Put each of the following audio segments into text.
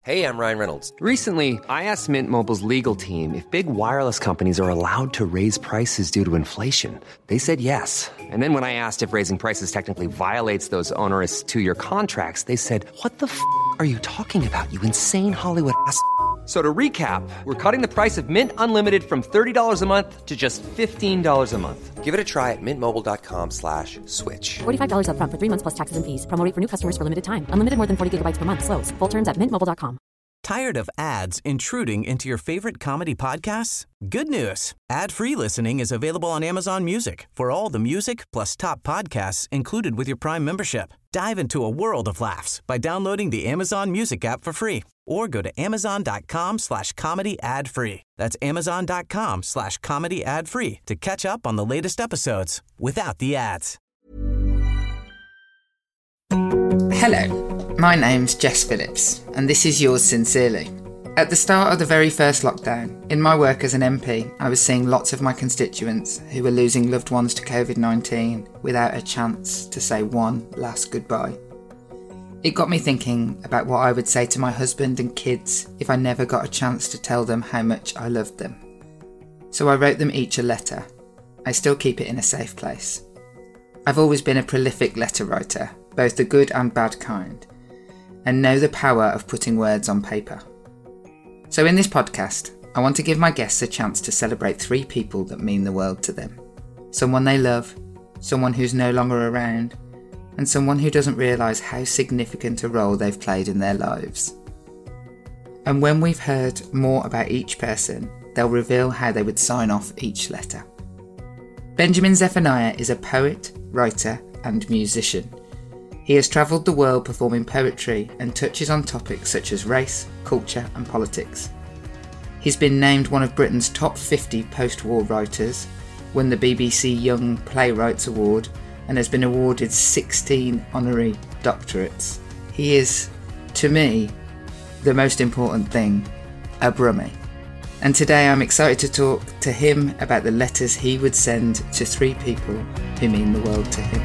Hey, I'm Ryan Reynolds. Recently, I asked Mint Mobile's legal team if big wireless companies are allowed to raise prices due to inflation. They said yes. And then when I asked if raising prices technically violates those onerous two-year contracts, they said, "What the f*** are you talking about, you insane Hollywood ass?" So to recap, we're cutting the price of Mint Unlimited from $30 a month to just $15 a month. Give it a try at mintmobile.com/switch. $45 up front for 3 months plus taxes and fees. Promo rate for new customers for limited time. Unlimited more than 40 gigabytes per month. Slows full terms at mintmobile.com. Tired of ads intruding into your favorite comedy podcasts? Good news. Ad-free listening is available on Amazon Music for all the music plus top podcasts included with your Prime membership. Dive into a world of laughs by downloading the Amazon Music app for free or go to amazon.com/comedy ad-free. That's amazon.com/comedy ad-free to catch up on the latest episodes without the ads. Hello, my name's Jess Phillips, and this is yours sincerely. At the start of the very first lockdown, in my work as an MP, I was seeing lots of my constituents who were losing loved ones to COVID-19 without a chance to say one last goodbye. It got me thinking about what I would say to my husband and kids if I never got a chance to tell them how much I loved them. So I wrote them each a letter. I still keep it in a safe place. I've always been a prolific letter writer, both the good and bad kind, and know the power of putting words on paper. So in this podcast, I want to give my guests a chance to celebrate 3 people that mean the world to them. Someone they love, someone who's no longer around, and someone who doesn't realise how significant a role they've played in their lives. And when we've heard more about each person, they'll reveal how they would sign off each letter. Benjamin Zephaniah is a poet, writer, and musician. He has travelled the world performing poetry and touches on topics such as race, culture and politics. He's been named one of Britain's top 50 post-war writers, won the BBC Young Playwrights Award and has been awarded 16 honorary doctorates. He is, to me, the most important thing, a Brummie. And today I'm excited to talk to him about the letters he would send to 3 people who mean the world to him.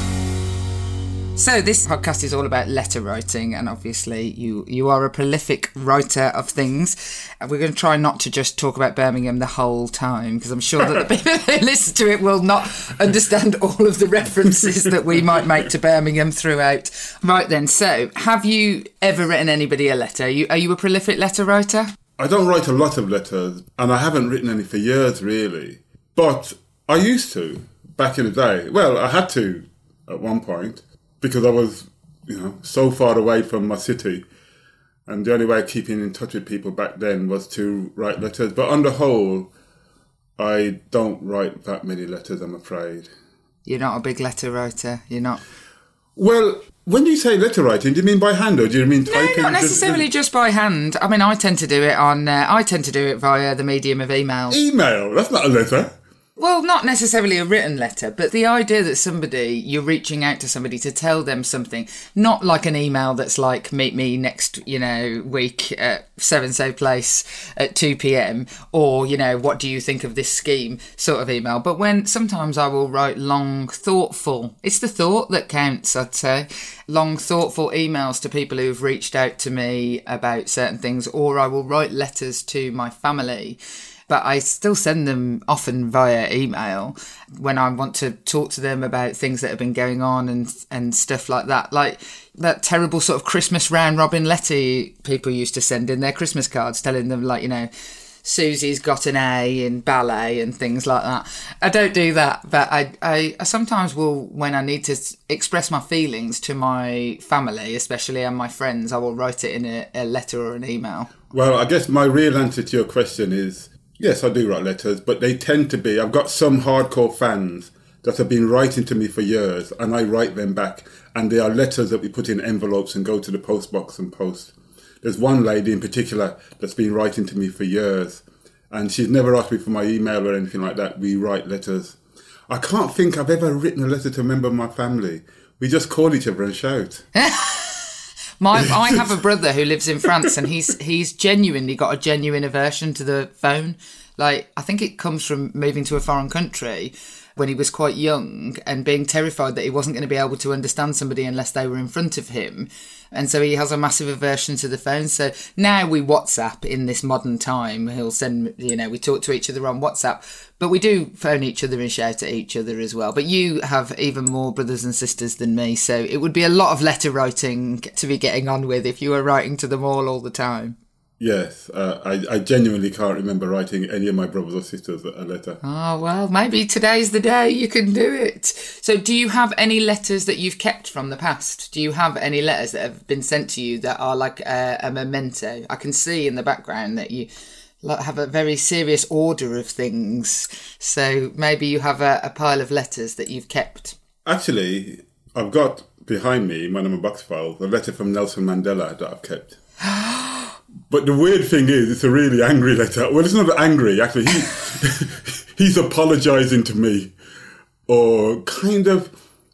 So this podcast is all about letter writing, and obviously you are a prolific writer of things. And we're going to try not to just talk about Birmingham the whole time, because I'm sure that the people who listen to it will not understand all of the references that we might make to Birmingham throughout. Right then, so have you ever written anybody a letter? Are you a prolific letter writer? I don't write a lot of letters, and I haven't written any for years, really. But I used to, back in the day. Well, I had to at one point, because I was, so far away from my city. And the only way of keeping in touch with people back then was to write letters. But on the whole, I don't write that many letters, I'm afraid. You're not a big letter writer? You're not? Well, when you say letter writing, do you mean by hand or do you mean typing? No, not necessarily just by hand. I mean, I tend to do it via the medium of email. Email? That's not a letter. Well, not necessarily a written letter, but the idea that you're reaching out to somebody to tell them something, not like an email that's like, meet me next, week at so-and-so place at 2 p.m, or, what do you think of this scheme sort of email. But when sometimes I will write long, thoughtful, it's the thought that counts, I'd say, long, thoughtful emails to people who've reached out to me about certain things, or I will write letters to my family. But I still send them often via email when I want to talk to them about things that have been going on and stuff like that. Like that terrible sort of Christmas round robin letter people used to send in their Christmas cards telling them, Susie's got an A in ballet and things like that. I don't do that, but I sometimes will, when I need to express my feelings to my family, especially, and my friends, I will write it in a letter or an email. Well, I guess my real answer to your question is, yes, I do write letters, but they tend to be... I've got some hardcore fans that have been writing to me for years, and I write them back. And they are letters that we put in envelopes and go to the post box and post. There's one lady in particular that's been writing to me for years, and she's never asked me for my email or anything like that. We write letters. I can't think I've ever written a letter to a member of my family. We just call each other and shout. I have a brother who lives in France, and he's genuinely got a genuine aversion to the phone. Like, I think it comes from moving to a foreign country, when he was quite young and being terrified that he wasn't going to be able to understand somebody unless they were in front of him. And so he has a massive aversion to the phone. So now we WhatsApp in this modern time. He'll send, we talk to each other on WhatsApp, but we do phone each other and shout at each other as well. But you have even more brothers and sisters than me. So it would be a lot of letter writing to be getting on with if you were writing to them all the time. Yes, I genuinely can't remember writing any of my brothers or sisters a letter. Oh, well, maybe today's the day you can do it. So do you have any letters that you've kept from the past? Do you have any letters that have been sent to you that are like a memento? I can see in the background that you have a very serious order of things. So maybe you have a pile of letters that you've kept. Actually, I've got behind me, in one of my box files, a letter from Nelson Mandela that I've kept. But the weird thing is, it's a really angry letter. Well, it's not angry, actually. He's apologising to me. Or kind of...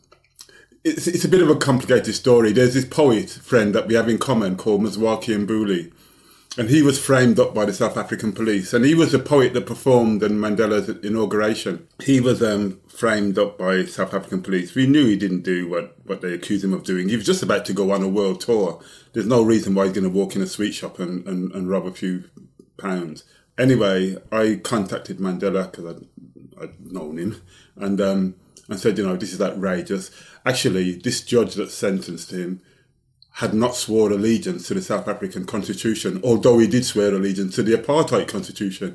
It's a bit of a complicated story. There's this poet friend that we have in common called Mzwaki Mbuli. And he was framed up by the South African police. And he was the poet that performed in Mandela's inauguration. He was framed up by South African police. We knew he didn't do what they accused him of doing. He was just about to go on a world tour. There's no reason why he's going to walk in a sweet shop and rob a few pounds. Anyway, I contacted Mandela because I'd known him and said, this is outrageous. Actually, this judge that sentenced him had not sworn allegiance to the South African constitution, although he did swear allegiance to the apartheid constitution.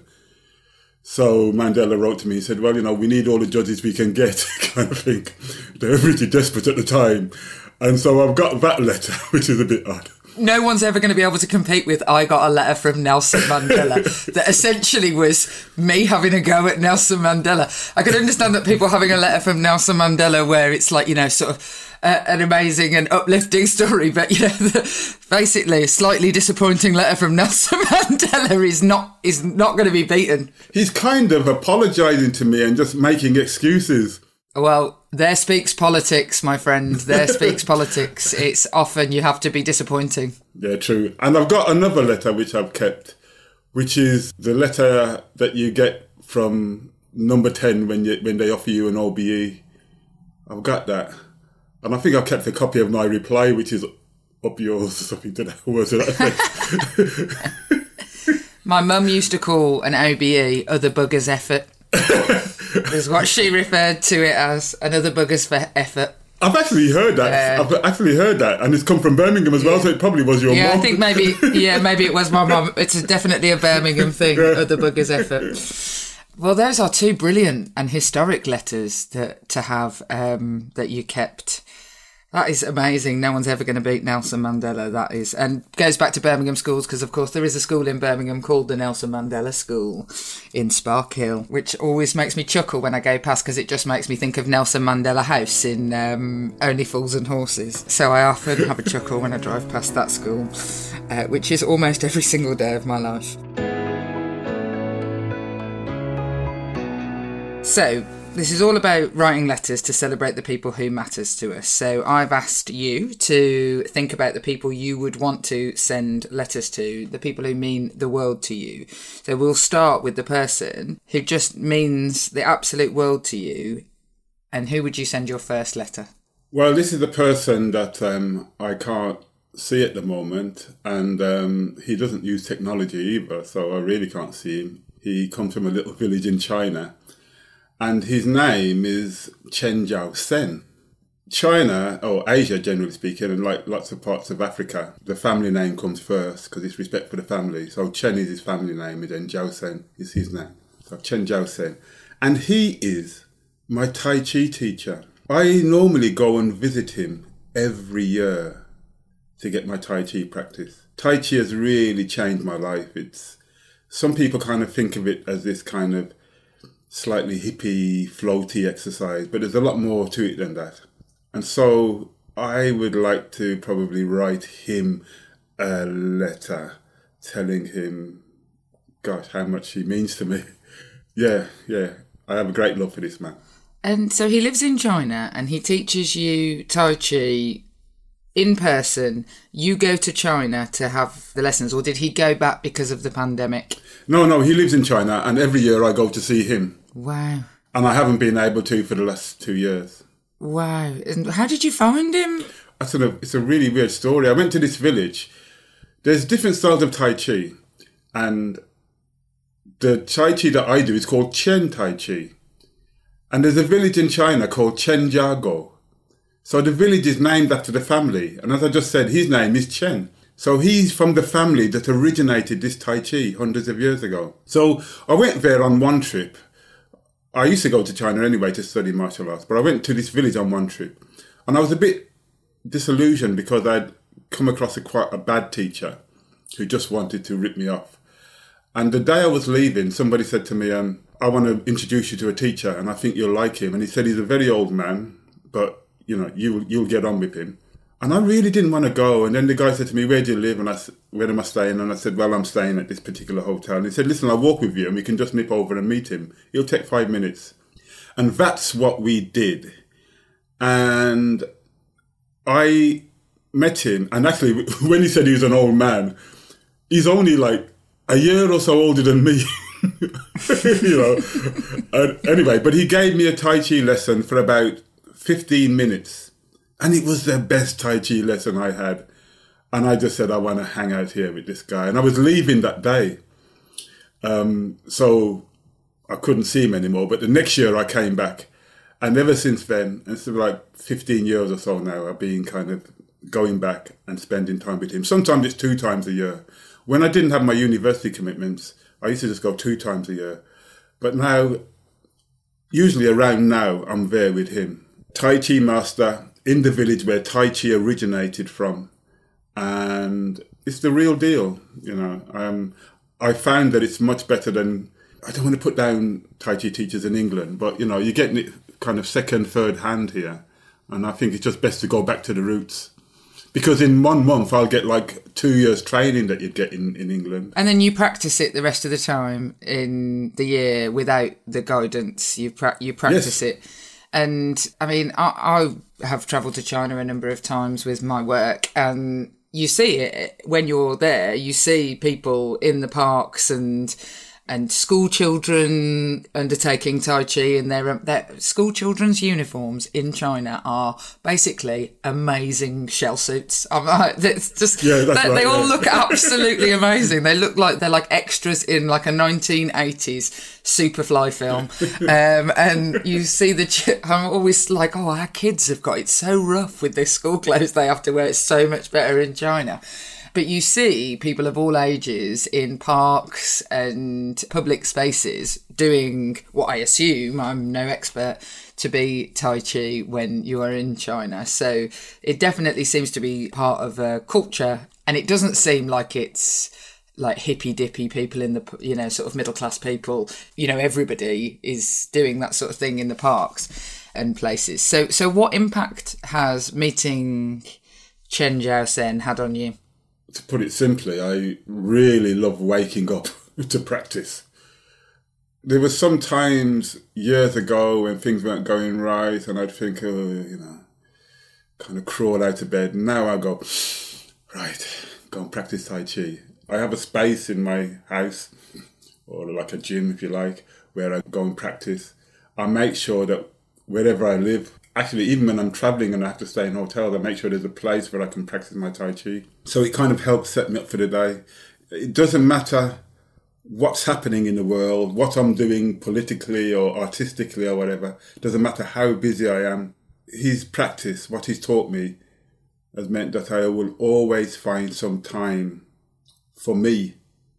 So Mandela wrote to me and said, well, we need all the judges we can get, kind of thing. They were pretty desperate at the time. And so I've got that letter, which is a bit odd. No one's ever going to be able to compete with I got a letter from Nelson Mandela that essentially was me having a go at Nelson Mandela. I could understand that people having a letter from Nelson Mandela where it's like, sort of an amazing and uplifting story, but basically a slightly disappointing letter from Nelson Mandela is not going to be beaten. He's kind of apologising to me and just making excuses. Well, there speaks politics, my friend. There speaks politics. It's often you have to be disappointing. Yeah, true. And I've got another letter which I've kept, which is the letter that you get from number 10 when they offer you an OBE. I've got that. And I think I've kept a copy of my reply, which is up yours or something to that word to that effect. My mum used to call an OBE other bugger's effort. Is what she referred to it as, another bugger's for effort. I've actually heard that. I've actually heard that, and it's come from Birmingham as well, so it probably was your mum. Yeah, I think maybe it was my mum. It's definitely a Birmingham thing, other bugger's effort. Well, those are two brilliant and historic letters to have that you kept. That is amazing. No one's ever going to beat Nelson Mandela, that is. And goes back to Birmingham schools, because, of course, there is a school in Birmingham called the Nelson Mandela School in Sparkhill, which always makes me chuckle when I go past, because it just makes me think of Nelson Mandela House in Only Fools and Horses. So I often have a chuckle when I drive past that school, which is almost every single day of my life. So, this is all about writing letters to celebrate the people who matters to us. So I've asked you to think about the people you would want to send letters to, the people who mean the world to you. So we'll start with the person who just means the absolute world to you. And who would you send your first letter? Well, this is a person that I can't see at the moment. And he doesn't use technology either, so I really can't see him. He comes from a little village in China. And his name is Chen Jiao-sen. China, or Asia generally speaking, and like lots of parts of Africa, the family name comes first because it's respect for the family. So Chen is his family name, and then Jiao-sen is his name. So Chen Jiao-sen. And he is my Tai Chi teacher. I normally go and visit him every year to get my Tai Chi practice. Tai Chi has really changed my life. Some people kind of think of it as this kind of slightly hippie, floaty exercise, but there's a lot more to it than that. And so I would like to probably write him a letter telling him, gosh, how much he means to me. Yeah, I have a great love for this man. And so he lives in China and he teaches you Tai Chi in person. You go to China to have the lessons, or did he go back because of the pandemic? No, he lives in China and every year I go to see him. Wow. And I haven't been able to for the last 2 years. Wow. And how did you find him? It's a really weird story. I went to this village. There's different styles of Tai Chi. And the Tai Chi that I do is called Chen Tai Chi. And there's a village in China called Chenjiago. So the village is named after the family. And as I just said, his name is Chen. So he's from the family that originated this Tai Chi hundreds of years ago. So I went there on one trip. I used to go to China anyway to study martial arts, but I went to this village on one trip. And I was a bit disillusioned because I'd come across quite a bad teacher who just wanted to rip me off. And the day I was leaving, somebody said to me, I want to introduce you to a teacher and I think you'll like him. And he said he's a very old man, but you'll get on with him. And I really didn't want to go. And then the guy said to me, where do you live? And I said, where am I staying? And I said, well, I'm staying at this particular hotel. And he said, listen, I'll walk with you and we can just nip over and meet him. It'll take 5 minutes. And that's what we did. And I met him. And actually, when he said he was an old man, he's only like a year or so older than me. Anyway, but he gave me a Tai Chi lesson for about 15 minutes. And it was the best Tai Chi lesson I had. And I just said, I want to hang out here with this guy. And I was leaving that day. So I couldn't see him anymore. But the next year I came back. And ever since then, it's like 15 years or so now, I've been kind of going back and spending time with him. Sometimes it's 2 times a year. When I didn't have my university commitments, I used to just go 2 times a year. But now, usually around now, I'm there with him. Tai Chi master in the village where Tai Chi originated from. And it's the real deal, I found that it's much better than, I don't want to put down Tai Chi teachers in England, but, you're getting it kind of second, third hand here. And I think it's just best to go back to the roots. Because in 1 month, I'll get like 2 years training that you'd get in England. And then you practice it the rest of the time in the year without the guidance. You practice it. And I mean, I have travelled to China a number of times with my work, and you see it when you're there. You see people in the parks and school children undertaking Tai Chi, and their school children's uniforms in China are basically amazing shell suits. It's just they all look absolutely amazing. They look like they're like extras in like a 1980s Superfly film. And you see I'm always like, oh, our kids have got it so rough with this school clothes they have to wear. It's so much better in China. But you see people of all ages in parks and public spaces doing what I assume, I'm no expert, to be Tai Chi when you are in China. So it definitely seems to be part of a culture, and it doesn't seem like it's like hippy-dippy people in the, sort of middle-class people. Everybody is doing that sort of thing in the parks and places. So what impact has meeting Chen Jiaosen had on you? To put it simply, I really love waking up to practice. There were some times years ago when things weren't going right and I'd think, kind of crawl out of bed. Now I go, right, go and practice Tai Chi. I have a space in my house, or like a gym if you like, where I go and practice. I make sure that wherever I live, actually, even when I'm travelling and I have to stay in hotels, I make sure there's a place where I can practice my Tai Chi. So it kind of helps set me up for the day. It doesn't matter what's happening in the world, what I'm doing politically or artistically or whatever. It doesn't matter how busy I am. His practice, what he's taught me, has meant that I will always find some time for me.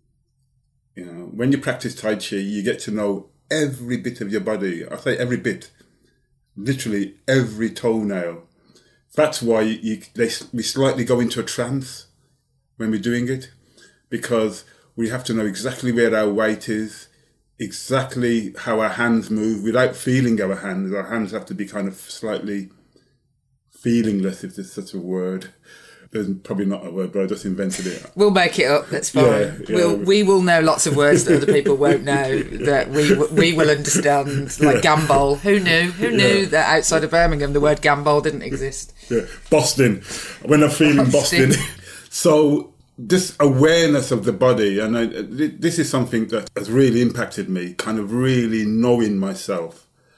When you practice Tai Chi, you get to know every bit of your body. I say every bit. Literally every toenail. That's why we slightly go into a trance when we're doing it, because we have to know exactly where our weight is, exactly how our hands move without feeling our hands. Our hands have to be kind of slightly feelingless, if there's such a word. There's probably not a word, but I just invented it. We'll make it up. That's fine. We will know lots of words that other people won't know, that we will understand. Like gambol. Who knew that outside of Birmingham the word gambol didn't exist? Yeah, Boston. When I'm feeling Boston. So this awareness of the body, and this is something that has really impacted me. Kind of really knowing myself.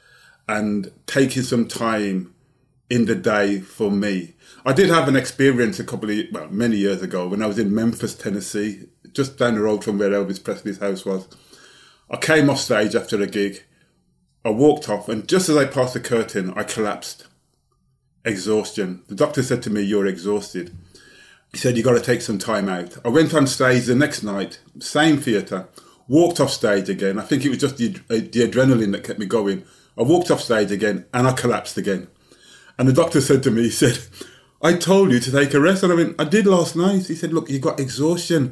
and taking some time in the day for me. I did have an experience many years ago when I was in Memphis, Tennessee, just down the road from where Elvis Presley's house was. I came off stage after a gig. I walked off, and just as I passed the curtain, I collapsed. Exhaustion. The doctor said to me, "You're exhausted." He said, "You've got to take some time out." I went on stage the next night, same theatre, walked off stage again. I think it was just the adrenaline that kept me going. I walked off stage again, and I collapsed again. And the doctor said to me, he said, "I told you to take a rest." And I went, "I did last night." He said, "Look, you got exhaustion."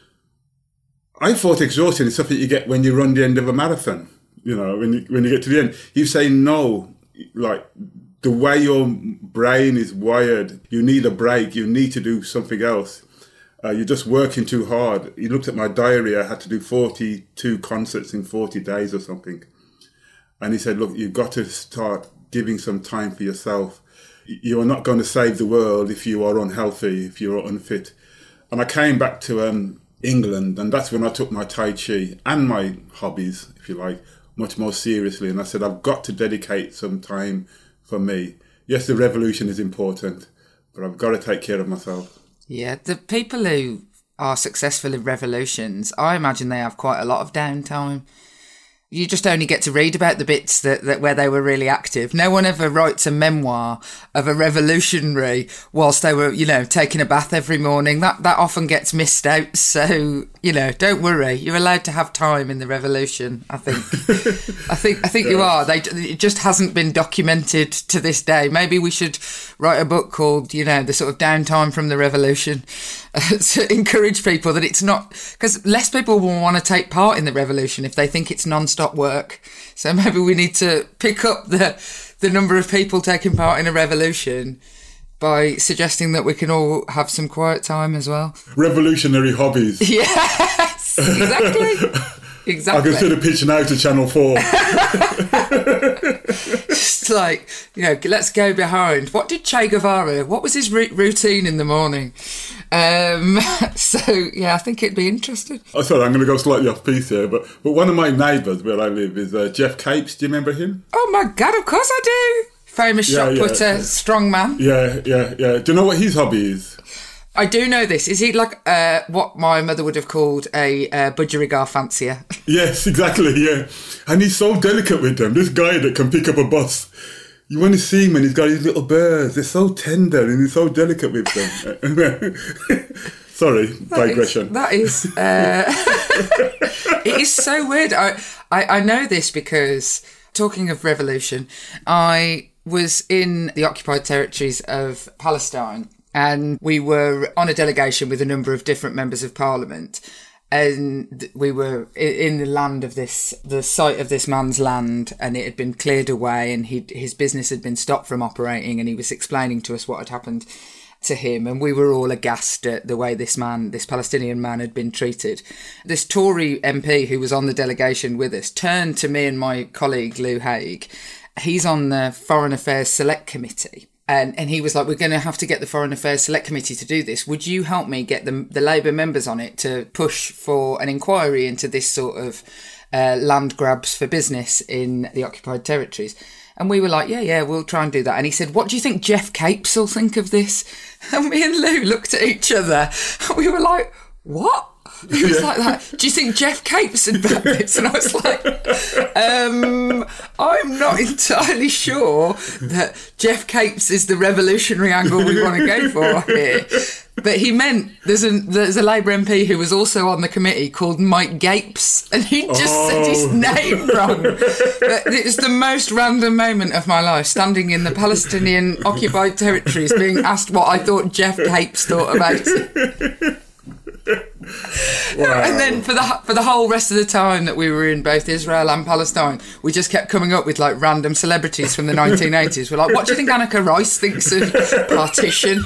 I thought exhaustion is something you get when you run the end of a marathon. You know, when you get to the end. You say no, like the way your brain is wired, you need a break, you need to do something else. You're just working too hard. He looked at my diary, I had to do 42 concerts in 40 days or something. And he said, "Look, you've got to start giving some time for yourself. You are not going to save the world if you are unhealthy, if you are unfit." And I came back to England, and that's when I took my Tai Chi and my hobbies, if you like, much more seriously. And I said, I've got to dedicate some time for me. Yes, the revolution is important, but I've got to take care of myself. Yeah, the people who are successful in revolutions, I imagine they have quite a lot of downtime. You just only get to read about the bits that where they were really active. No one ever writes a memoir of a revolutionary whilst they were, taking a bath every morning. That often gets missed out. So, don't worry. You're allowed to have time in the revolution, I think. I think you are. It just hasn't been documented to this day. Maybe we should write a book called, the sort of downtime from the revolution to encourage people that it's not... Because less people will want to take part in the revolution if they think it's non-stop work. So maybe we need to pick up the number of people taking part in a revolution by suggesting that we can all have some quiet time as well. Revolutionary hobbies. Yes, exactly. Exactly. I consider pitching out to Channel 4. Just like, let's go behind. What did Che Guevara, what was his routine in the morning? I think it'd be interesting. Oh, sorry, I'm going to go slightly off piece here, but one of my neighbours where I live is Jeff Capes. Do you remember him? Oh my God, of course I do. Famous shot putter, strong man. Yeah. Do you know what his hobby is? I do know this. Is he like what my mother would have called a budgerigar fancier? Yes, exactly, yeah. And he's so delicate with them. This guy that can pick up a bus. You want to see him and he's got his little birds. They're so tender and he's so delicate with them. Sorry, digression. That is it is so weird. I know this because, talking of revolution, I was in the occupied territories of Palestine, and we were on a delegation with a number of different members of parliament. And we were in the land of the site of this man's land, and it had been cleared away, and his business had been stopped from operating, and he was explaining to us what had happened to him, and we were all aghast at the way this Palestinian man had been treated. This Tory MP who was on the delegation with us turned to me and my colleague Lou Haig. He's on the Foreign Affairs Select Committee. And he was like, "We're going to have to get the Foreign Affairs Select Committee to do this. Would you help me get the Labour members on it to push for an inquiry into this sort of land grabs for business in the occupied territories?" And we were like, yeah, we'll try and do that. And he said, "What do you think Jeff Capes will think of this?" And me and Lou looked at each other and we were like, "What?" He was like that. "Do you think Jeff Capes would back this?" And I was like, I'm not entirely sure that Jeff Capes is the revolutionary angle we want to go for here. But he meant there's a Labour MP who was also on the committee called Mike Gapes, and he just said his name wrong. But it was the most random moment of my life, standing in the Palestinian occupied territories being asked what I thought Jeff Capes thought about it. Wow. And then for the whole rest of the time that we were in both Israel and Palestine, we just kept coming up with like random celebrities from the 1980s. We're like, "What do you think Anneka Rice thinks of partition?"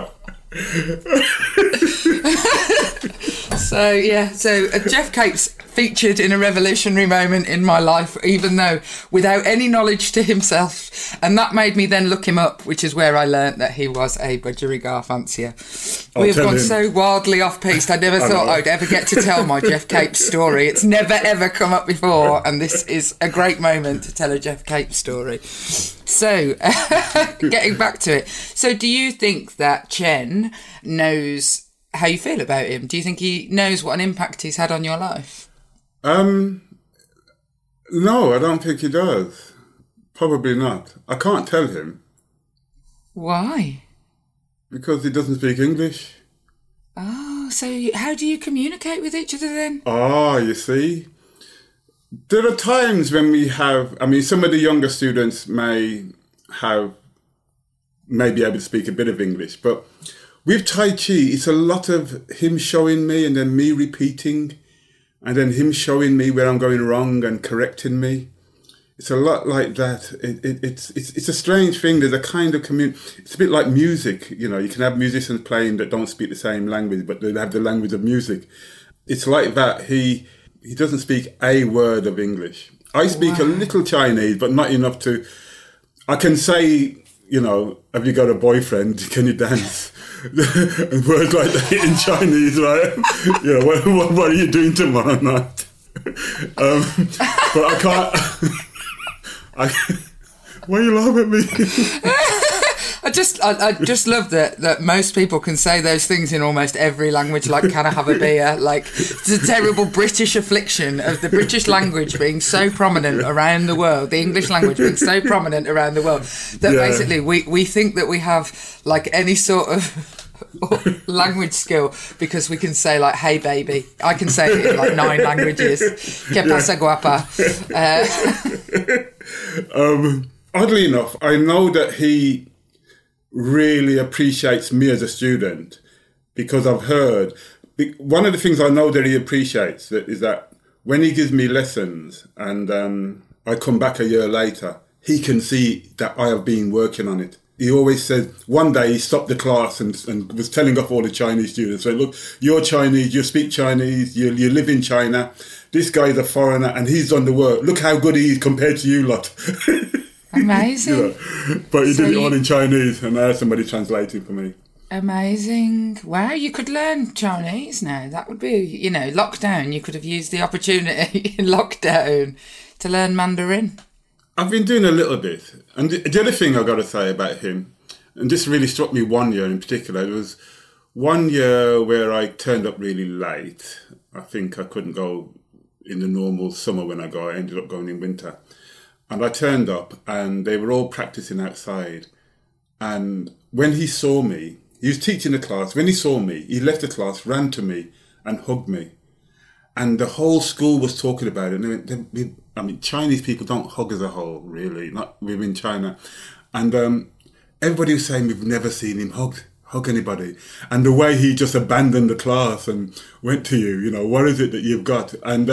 So Jeff Capes featured in a revolutionary moment in my life, even though without any knowledge to himself. And that made me then look him up, which is where I learnt that he was a budgerigar fancier. We've gone so wildly off-piste. I never thought I'd ever get to tell my Geoff Capes story. It's never, ever come up before, and this is a great moment to tell a Geoff Capes story. So, getting back to it. So, do you think that Chen knows how you feel about him? Do you think he knows what an impact he's had on your life? No, I don't think he does. Probably not. I can't tell him. Why? Because he doesn't speak English. Oh, so how do you communicate with each other then? Oh, you see. There are times when we have, some of the younger students may be able to speak a bit of English, but with Tai Chi, it's a lot of him showing me and then me repeating, and then him showing me where I'm going wrong and correcting me. It's a lot like that. It's a strange thing. There's a kind of it's a bit like music. You know, you can have musicians playing that don't speak the same language, but they have the language of music. It's like that. He doesn't speak a word of English. I speak a little Chinese, but not enough to... I can say, you know, have you got a boyfriend? Can you dance? And words like that in Chinese, right? You know, what are you doing tomorrow night? But I can't... why are you laughing at me? I just love that most people can say those things in almost every language, like, can I have a beer? Like, it's a terrible British affliction of the British language being so prominent around the world, the English language being so prominent around the world, that basically we think that we have, like, any sort of language skill because we can say, like, hey baby. I can say it in like 9 languages. Que pasa, guapa? Oddly enough, I know that he really appreciates me as a student because I've heard... One of the things I know that he appreciates is that when he gives me lessons and I come back a year later, he can see that I have been working on it. He always said, one day he stopped the class and was telling off all the Chinese students, saying, look, you're Chinese, you speak Chinese, you live in China, this guy's a foreigner and he's done the work. Look how good he is compared to you lot. Amazing. You know, but he did it all in Chinese and I had somebody translating for me. Amazing. Wow, you could learn Chinese now. That would be, you know, lockdown. You could have used the opportunity in lockdown to learn Mandarin. I've been doing a little bit. And the other thing I've got to say about him, and this really struck me one year in particular, there was one year where I turned up really late. I think I couldn't go in the normal summer when I go. I ended up going in winter. And I turned up and they were all practicing outside. And when he saw me, he was teaching the class. When he saw me, he left the class, ran to me and hugged me. And the whole school was talking about it. And Chinese people don't hug as a whole, really, not within China. And everybody was saying we've never seen him hug anybody. And the way he just abandoned the class and went to you, you know, what is it that you've got? And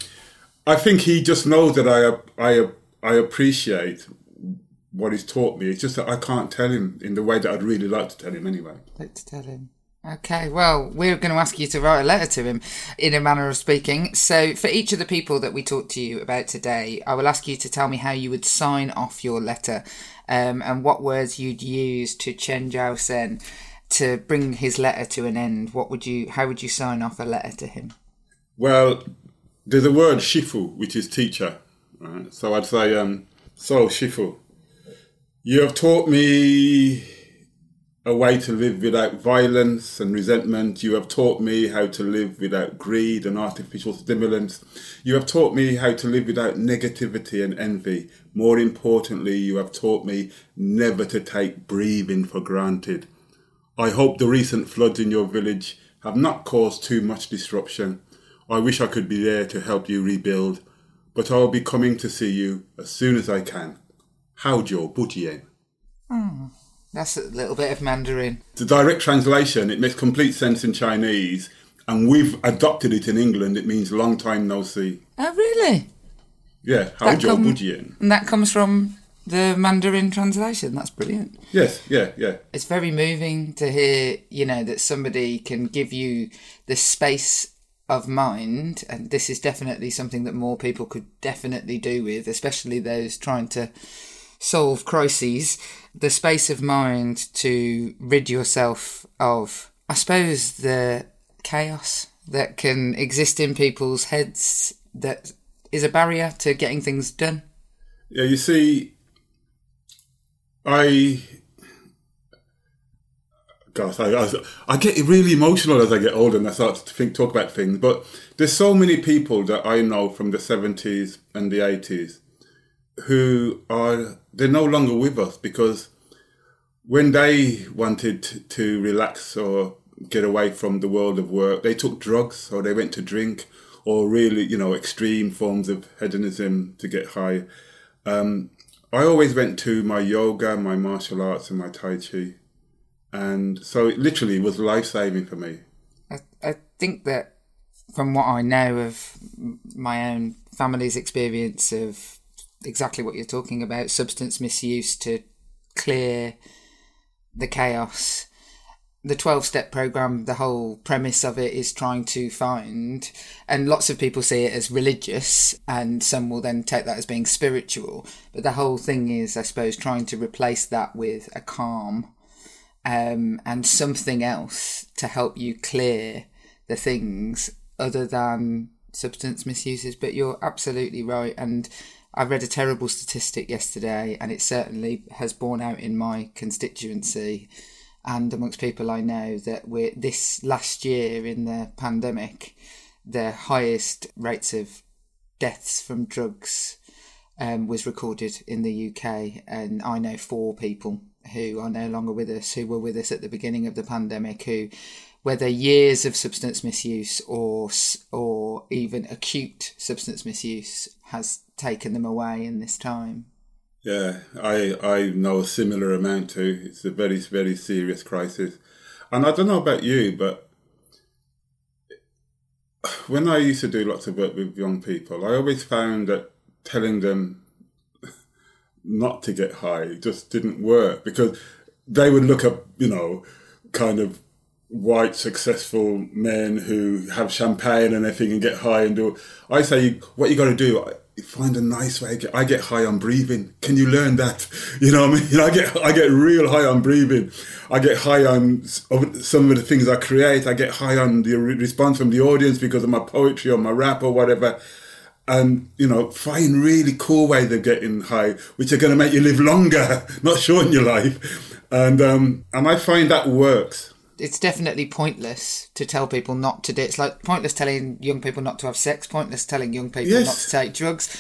I think he just knows that I appreciate what he's taught me. It's just that I can't tell him in the way that I'd really like to tell him anyway. Like to tell him. Okay, well, we're going to ask you to write a letter to him, in a manner of speaking. So for each of the people that we talked to you about today, I will ask you to tell me how you would sign off your letter and what words you'd use to Chen Jiao-sen to bring his letter to an end. How would you sign off a letter to him? Well, there's a word, shifu, which is teacher. Right? So I'd say, so shifu, you have taught me a way to live without violence and resentment. You have taught me how to live without greed and artificial stimulants. You have taught me how to live without negativity and envy. More importantly, you have taught me never to take breathing for granted. I hope the recent floods in your village have not caused too much disruption. I wish I could be there to help you rebuild, but I will be coming to see you as soon as I can. Haojiu Bujian. That's a little bit of Mandarin. The direct translation, it makes complete sense in Chinese, and we've adopted it in England. It means long time no see. Oh, really? Yeah, Haojiu Bujian. And that comes from the Mandarin translation. That's brilliant. Yes, yeah. It's very moving to hear, you know, that somebody can give you the space of mind, and this is definitely something that more people could definitely do with, especially those trying to solve crises, the space of mind to rid yourself of, I suppose, the chaos that can exist in people's heads that is a barrier to getting things done. Yeah, you see, I get really emotional as I get older and I start to talk about things. But there's so many people that I know from the 70s and the 80s they're no longer with us, because when they wanted to relax or get away from the world of work, they took drugs or they went to drink or really, extreme forms of hedonism to get high. I always went to my yoga, my martial arts and my Tai Chi. And so it literally was life-saving for me. I think that from what I know of my own family's experience of exactly what you're talking about, substance misuse to clear the chaos, the 12-step program, the whole premise of it is trying to find, and lots of people see it as religious and some will then take that as being spiritual. But the whole thing is, I suppose, trying to replace that with a calm and something else to help you clear the things other than substance misuses. But you're absolutely right. And I read a terrible statistic yesterday, and it certainly has borne out in my constituency and amongst people I know, that this last year in the pandemic, the highest rates of deaths from drugs was recorded in the UK. And I know 4 people who are no longer with us, who were with us at the beginning of the pandemic, who, whether years of substance misuse or even acute substance misuse, has taken them away in this time. Yeah, I know a similar amount too. It's a very, very serious crisis. And I don't know about you, but when I used to do lots of work with young people, I always found that telling them not to get high just didn't work, because they would look up, kind of white successful men who have champagne and everything and get high and do. I say, what you got to do, find a nice way. I get high on breathing. Can you learn that? You know what I mean? I get real high on breathing. I get high on some of the things I create. I get high on the response from the audience because of my poetry or my rap or whatever. And, find really cool ways of getting high, which are going to make you live longer, not shorten your life. And I find that works. It's definitely pointless to tell people not to do it. It's like pointless telling young people not to have sex, pointless telling young people not to take drugs.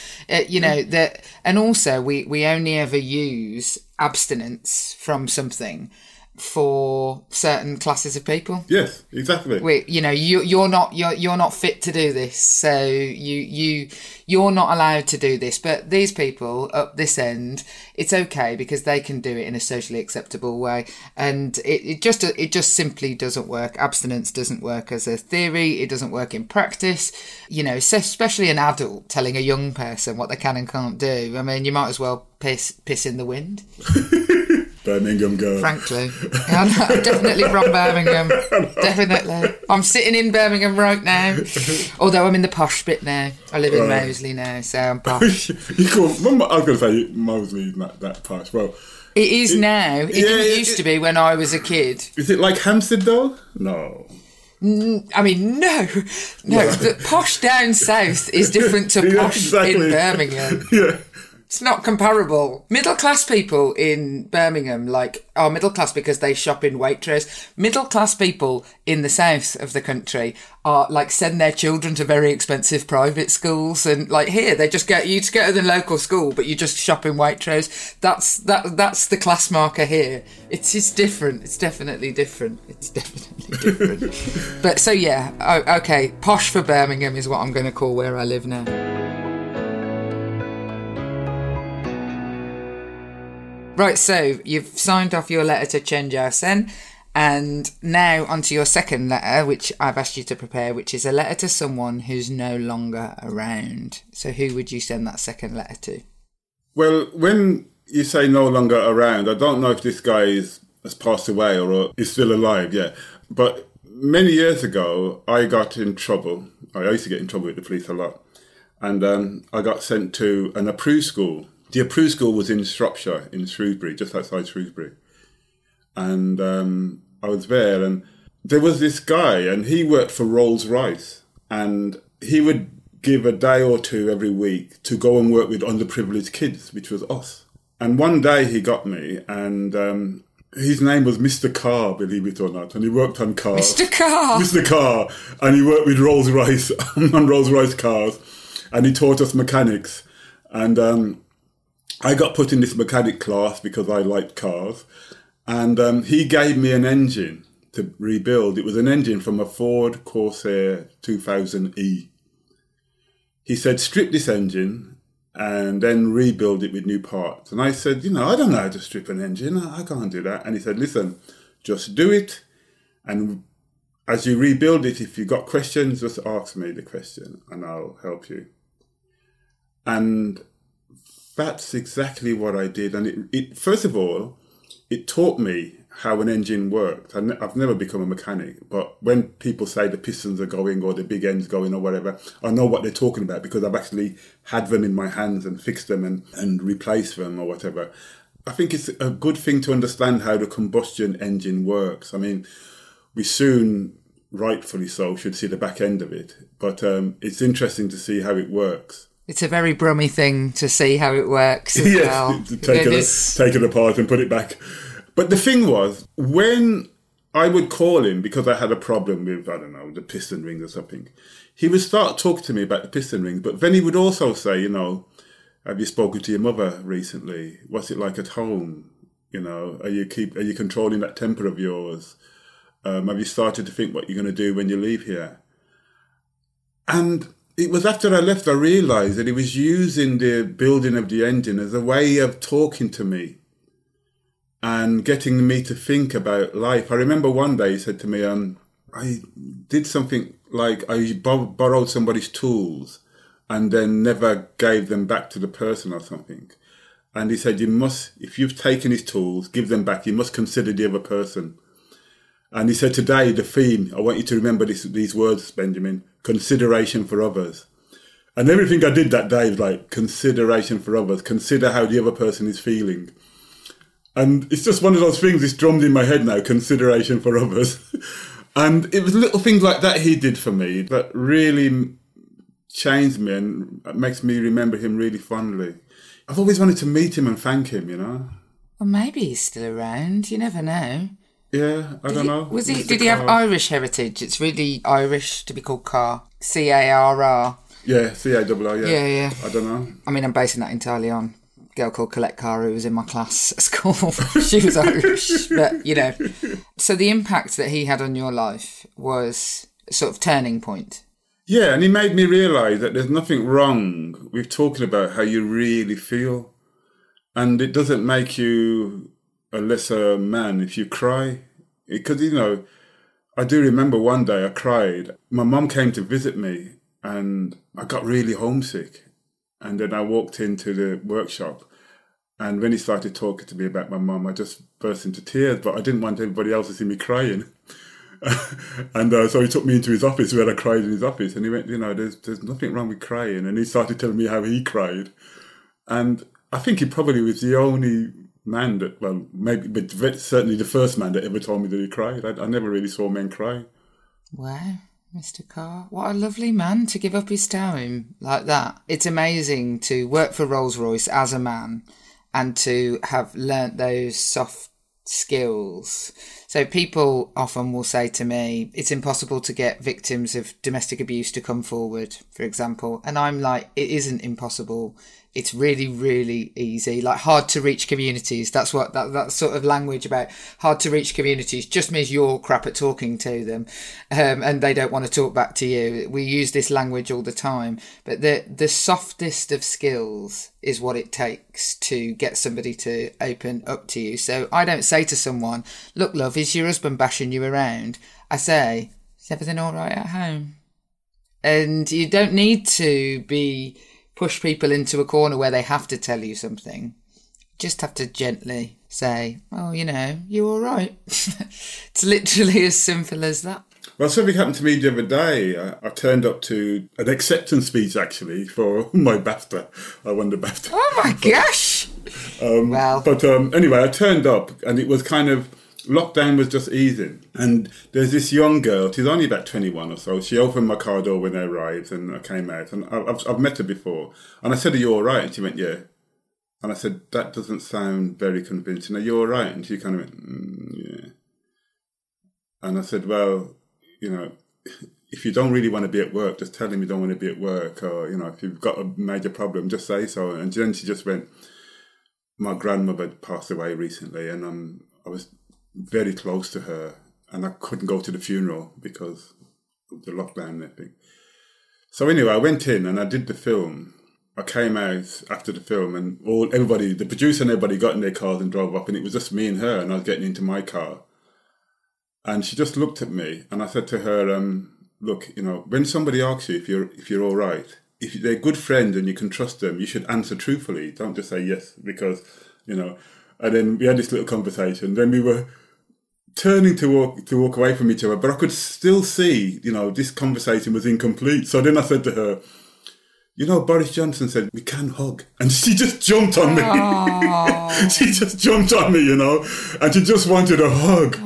And also we only ever use abstinence from something for certain classes of people. Yes, exactly. You're not fit to do this, so you're not allowed to do this. But these people up this end, it's okay because they can do it in a socially acceptable way, and it just simply doesn't work. Abstinence doesn't work as a theory. It doesn't work in practice. Especially an adult telling a young person what they can and can't do. I mean, you might as well piss in the wind. Birmingham girl. Frankly. I'm definitely from Birmingham. Definitely. I'm sitting in Birmingham right now. Although I'm in the posh bit now. I live in Moseley now, so I'm posh. I was going to say Moseley's not that posh. Well, it is now. It didn't used to be when I was a kid. Is it like Hampstead though? No. I mean, no. The posh down south is different to posh in Birmingham. Yeah. It's not comparable. Middle class people in Birmingham are middle class because they shop in Waitrose. Middle class people in the south of the country are send their children to very expensive private schools, and here they just you just go to the local school, but you just shop in Waitrose. That's the class marker here. It's different. It's definitely different. But so yeah, okay. Posh for Birmingham is what I'm going to call where I live now. Right, so you've signed off your letter to Chen Jiao-sen, and now onto your second letter, which I've asked you to prepare, which is a letter to someone who's no longer around. So who would you send that second letter to? Well, when you say no longer around, I don't know if this guy has passed away or is still alive, yeah. But many years ago, I got in trouble. I used to get in trouble with the police a lot. And I got sent to an approved school. The approved school was in Shropshire, in Shrewsbury, just outside Shrewsbury. And I was there, and there was this guy, and he worked for Rolls-Royce. And he would give a day or two every week to go and work with underprivileged kids, which was us. And one day he got me, and his name was Mr. Carr, believe it or not, and he worked on cars. Mr. Carr! Mr. Carr, and he worked with Rolls-Royce, on Rolls-Royce cars, and he taught us mechanics. And I got put in this mechanic class because I liked cars, and he gave me an engine to rebuild. It was an engine from a Ford Corsair 2000E. He said, strip this engine and then rebuild it with new parts. And I said, I don't know how to strip an engine. I can't do that. And he said, listen, just do it. And as you rebuild it, if you've got questions, just ask me the question and I'll help you. And that's exactly what I did. And it first of all, it taught me how an engine worked. I've never become a mechanic, but when people say the pistons are going or the big end's going or whatever, I know what they're talking about because I've actually had them in my hands and fixed them and replaced them or whatever. I think it's a good thing to understand how the combustion engine works. I mean, we soon, rightfully so, should see the back end of it, but it's interesting to see how it works. It's a very brummy thing to see how it works as well. To take it apart and put it back. But the thing was, when I would call him because I had a problem with, I don't know, the piston rings or something, he would start talking to me about the piston rings. But then he would also say, have you spoken to your mother recently? What's it like at home? Are you controlling that temper of yours? Have you started to think what you're going to do when you leave here? And it was after I left I realised that he was using the building of the engine as a way of talking to me and getting me to think about life. I remember one day he said to me, I did something like I borrowed somebody's tools and then never gave them back to the person or something. And he said, if you've taken his tools, give them back. You must consider the other person. And he said, today, the theme, I want you to remember these words, Benjamin, consideration for others. And everything I did that day was like, consideration for others. Consider how the other person is feeling. And it's just one of those things that's drummed in my head now, consideration for others. And it was little things like that he did for me that really changed me and makes me remember him really fondly. I've always wanted to meet him and thank him, Well, maybe he's still around. You never know. Yeah, I don't know. Did he have Irish heritage? It's really Irish to be called Carr. C-A-R-R. Yeah, C-A-R-R, yeah. Yeah. I don't know. I mean, I'm basing that entirely on a girl called Colette Carr who was in my class at school. She was Irish, but, So the impact that he had on your life was a sort of turning point. Yeah, and he made me realise that there's nothing wrong with talking about how you really feel. And it doesn't make you a lesser man if you cry. Because, I do remember one day I cried. My mum came to visit me and I got really homesick. And then I walked into the workshop, and when he started talking to me about my mum, I just burst into tears, but I didn't want everybody else to see me crying. And so he took me into his office where I cried in his office, and he went, there's nothing wrong with crying. And he started telling me how he cried. And I think he probably was the only man that, well, maybe, but certainly the first man that ever told me that he cried. I never really saw men cry. Wow. Mr. Carr, what a lovely man to give up his time like that. It's amazing to work for Rolls-Royce as a man and to have learnt those soft skills. So people often will say to me, it's impossible to get victims of domestic abuse to come forward, for example. And I'm like, it isn't impossible. It's really, really easy. Like hard to reach communities. That's what that sort of language about hard to reach communities just means you're crap at talking to them, and they don't want to talk back to you. We use this language all the time, but the softest of skills is what it takes to get somebody to open up to you. So I don't say to someone, "Look, love, is your husband bashing you around?" I say, "Is everything all right at home?" And you don't need to push people into a corner where they have to tell you something. Just have to gently say, "Oh, you all right?" It's literally as simple as that. Well, something happened to me the other day. I turned up to an acceptance speech, actually, for my BAFTA. I won the BAFTA. Oh, my gosh! But anyway, I turned up, and it was kind of... Lockdown was just easing. And there's this young girl, she's only about 21 or so. She opened my car door when I arrived, and I came out. And I've met her before. And I said, "Are you all right?" And she went, "Yeah." And I said, "That doesn't sound very convincing. Are you all right?" And she kind of went, "Yeah." And I said, "Well, you know, if you don't really want to be at work, just tell him you don't want to be at work. Or, you know, if you've got a major problem, just say so." And then she just went, "My grandmother passed away recently, and I was very close to her, and I couldn't go to the funeral because of the lockdown and everything." So anyway, I went in and I did the film. I came out after the film, and everybody, the producer and everybody, got in their cars and drove up, and it was just me and her, and I was getting into my car. And she just looked at me, and I said to her, "Look, you know, when somebody asks you if you're all right, if they're a good friend and you can trust them, you should answer truthfully. Don't just say yes, because, you know." And then we had this little conversation. Then we were turning to walk away from each other, but I could still see, you know, this conversation was incomplete. So then I said to her, "You know, Boris Johnson said we can hug," and she just jumped on me. She just jumped on me, you know, and she just wanted a hug.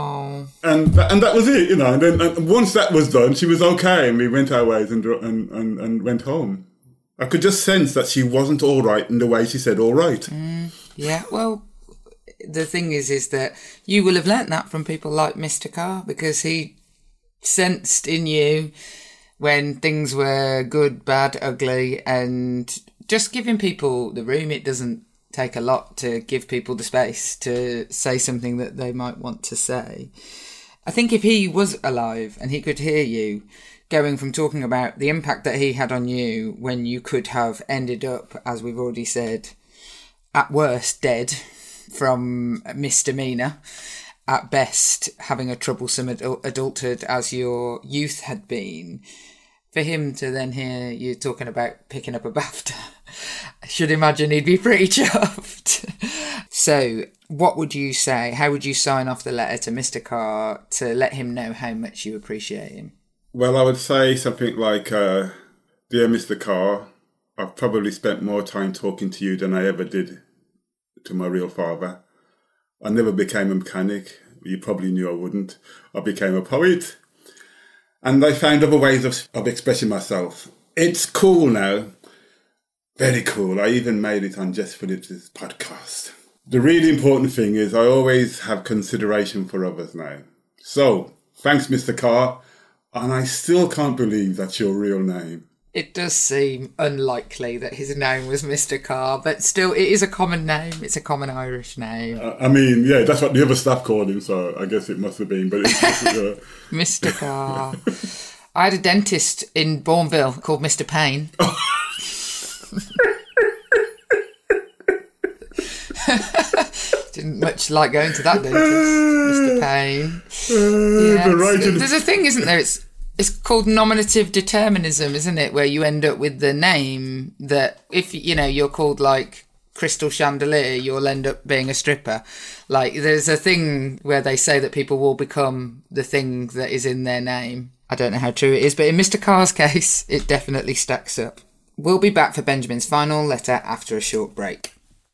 And that was it, you know. And then once that was done, she was okay, and we went our ways and went home. I could just sense that she wasn't all right in the way she said all right. Yeah, well, the thing is that you will have learnt that from people like Mr. Carr, because he sensed in you when things were good, bad, ugly, and just giving people the room. It doesn't take a lot to give people the space to say something that they might want to say. I think if he was alive and he could hear you going from talking about the impact that he had on you when you could have ended up, as we've already said, at worst dead from misdemeanour, at best having a troublesome adulthood as your youth had been, for him to then hear you talking about picking up a BAFTA, I should imagine he'd be pretty chuffed. So what would you say? How would you sign off the letter to Mr. Carr to let him know how much you appreciate him? Well, I would say something like, "Dear Mr. Carr, I've probably spent more time talking to you than I ever did to my real father. I never became a mechanic. You probably knew I wouldn't. I became a poet. And I found other ways of expressing myself. It's cool now. Very cool. I even made it on Jess Phillips' podcast. The really important thing is I always have consideration for others now. So, thanks, Mr. Carr. And I still can't believe that's your real name." It does seem unlikely that his name was Mr. Carr, but still, it is a common name. It's a common Irish name. I mean, yeah, that's what the other staff called him, so I guess it must have been. But it's Mr. Carr. I had a dentist in Bourneville called Mr. Payne. Didn't much like going to that dentist, Mr. Payne. There's a thing, isn't there? It's called nominative determinism, isn't it? Where you end up with the name that if, you know, you're called like Crystal Chandelier, you'll end up being a stripper. Like, there's a thing where they say that people will become the thing that is in their name. I don't know how true it is, but in Mr. Carr's case, it definitely stacks up. We'll be back for Benjamin's final letter after a short break.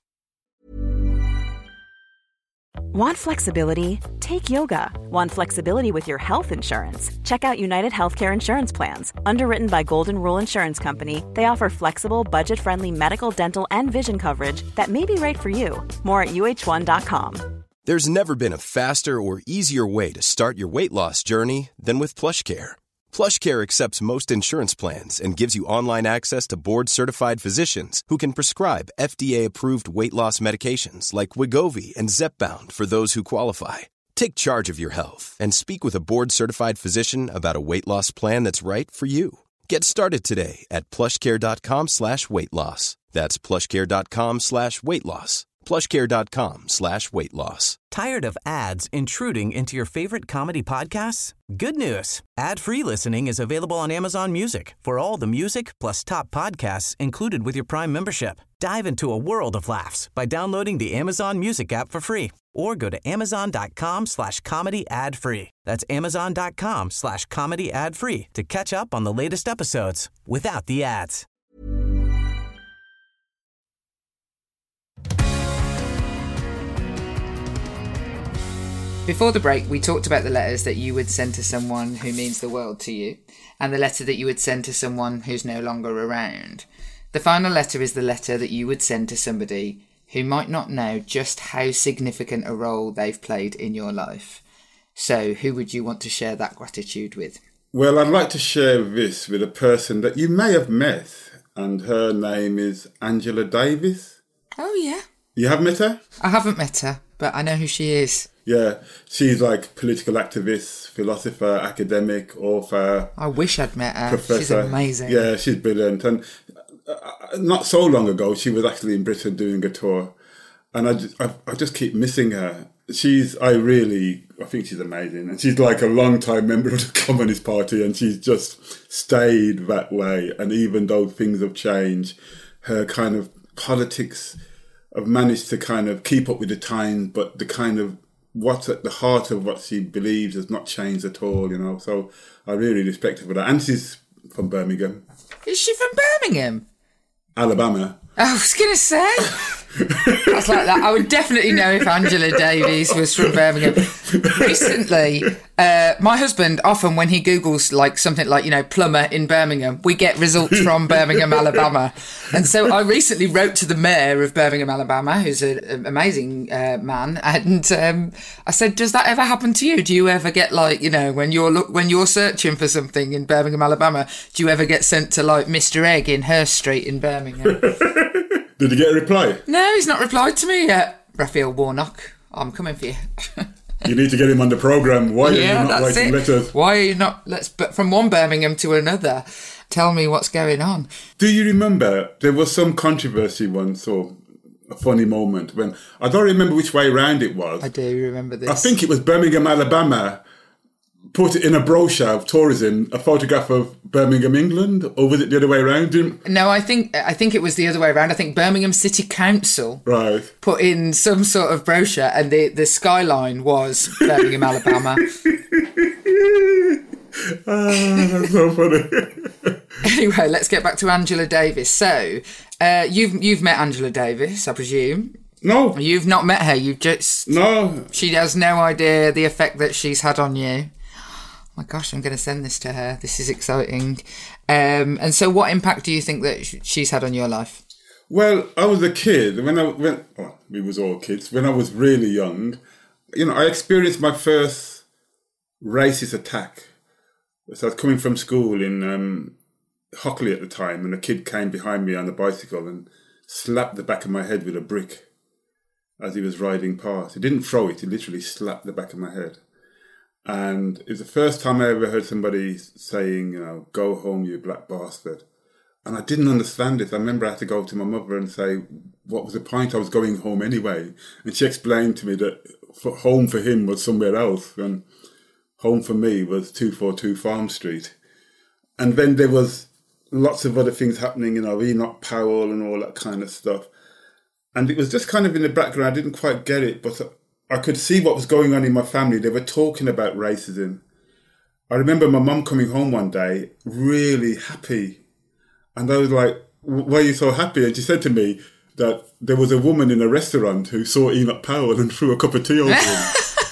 Want flexibility? Take yoga. Want flexibility with your health insurance? Check out United Healthcare Insurance Plans. Underwritten by Golden Rule Insurance Company, they offer flexible, budget-friendly medical, dental, and vision coverage that may be right for you. More at UH1.com. There's never been a faster or easier way to start your weight loss journey than with PlushCare. PlushCare accepts most insurance plans and gives you online access to board-certified physicians who can prescribe FDA-approved weight loss medications like Wegovy and Zepbound for those who qualify. Take charge of your health and speak with a board-certified physician about a weight loss plan that's right for you. Get started today at plushcare.com/weight loss. That's plushcare.com/weight loss. PlushCare.com/weight loss. Tired of ads intruding into your favorite comedy podcasts? Good news. Ad-free listening is available on Amazon Music for all the music plus top podcasts included with your Prime membership. Dive into a world of laughs by downloading the Amazon Music app for free or go to amazon.com/comedy ad-free. That's amazon.com/comedy ad-free to catch up on the latest episodes without the ads. Before the break, we talked about the letters that you would send to someone who means the world to you, and the letter that you would send to someone who's no longer around. The final letter is the letter that you would send to somebody who might not know just how significant a role they've played in your life. So, who would you want to share that gratitude with? Well, I'd like to share this with a person that you may have met, and her name is Angela Davis. Oh, yeah. You have met her? I haven't met her, but I know who she is. Yeah, she's like political activist, philosopher, academic, author. I wish I'd met her. Professor. She's amazing. Yeah, she's brilliant. And not so long ago, she was actually in Britain doing a tour. And I just keep missing her. I think she's amazing. And she's like a long-time member of the Communist Party, and she's just stayed that way. And even though things have changed, her kind of politics have managed to kind of keep up with the times, but the kind of what's at the heart of what she believes has not changed at all, you know. So I really respect her for that. And she's from Birmingham. Is she from Birmingham? Alabama. I was going to say. That's like that. I would definitely know if Angela Davies was from Birmingham. Recently, my husband, often when he Googles like something like, plumber in Birmingham, we get results from Birmingham, Alabama. And so I recently wrote to the mayor of Birmingham, Alabama, who's an amazing man. And I said, does that ever happen to you? Do you ever get when you're searching for something in Birmingham, Alabama, do you ever get sent to like Mr. Egg in Hurst Street in Birmingham? Did you get a reply? No, he's not replied to me yet. Raphael Warnock, I'm coming for you. You need to get him on the programme. Why are you not writing letters? Why are you not? But from one Birmingham to another. Tell me what's going on. Do you remember there was some controversy once, or a funny moment, when I don't remember which way round it was. I do remember this. I think it was Birmingham, Alabama, put it in a brochure of tourism, a photograph of Birmingham, England, or was it the other way around? No, I think it was the other way around. I think Birmingham City Council put in some sort of brochure, and the skyline was Birmingham, Alabama. That's so funny. Anyway, let's get back to Angela Davis. So, you've met Angela Davis, I presume. No. You've not met her. You've just... No. She has no idea the effect that she's had on you. Oh my gosh, I'm going to send this to her. This is exciting. And so what impact do you think that she's had on your life? Well, I was a kid. We was all kids. When I was really young, I experienced my first racist attack. So I was coming from school in Hockley at the time, and a kid came behind me on a bicycle and slapped the back of my head with a brick as he was riding past. He didn't throw it, he literally slapped the back of my head. And it was the first time I ever heard somebody saying, go home, you black bastard. And I didn't understand it. I remember I had to go to my mother and say, what was the point? I was going home anyway. And she explained to me that home for him was somewhere else, and home for me was 242 Farm Street. And then there was lots of other things happening, Enoch Powell and all that kind of stuff. And it was just kind of in the background. I didn't quite get it, but I could see what was going on in my family. They were talking about racism. I remember my mum coming home one day, really happy. And I was like, why are you so happy? And she said to me that there was a woman in a restaurant who saw Enoch Powell and threw a cup of tea over him.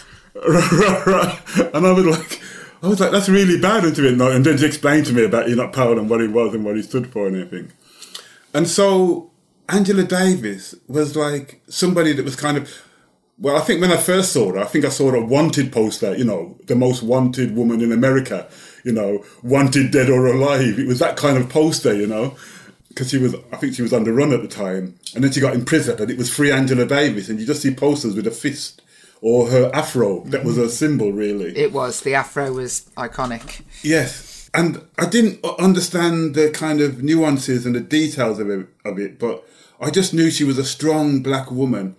And I was like, that's really bad into it. And then she explained to me about Enoch Powell and what he was and what he stood for and everything. And so Angela Davis was like somebody that was kind of, well, I think when I first saw her, I think I saw a wanted poster, the most wanted woman in America, wanted dead or alive. It was that kind of poster, because I think she was on the run at the time. And then she got imprisoned and it was Free Angela Davis. And you just see posters with a fist or her afro. That was her symbol, really. It was. The afro was iconic. Yes. And I didn't understand the kind of nuances and the details of it, but I just knew she was a strong black woman